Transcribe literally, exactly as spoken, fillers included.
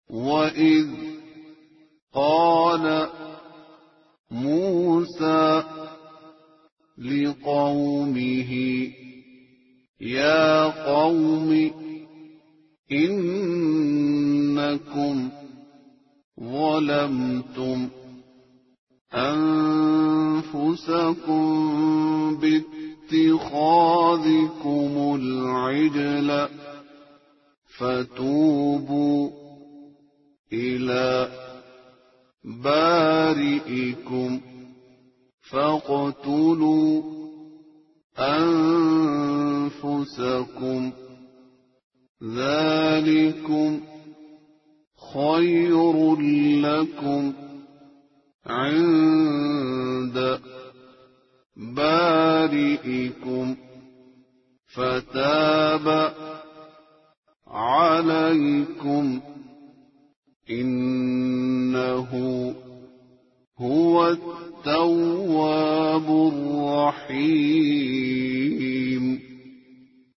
وإذ قال موسى لقومه يا قوم إنكم ظلمتم أنفسكم باتخاذكم العجل فتوبوا إلى بارئكم فاقتلوا أنفسكم ذلكم خير لكم عند بارئكم فتاب عليكم إنه هو التواب الرحيم.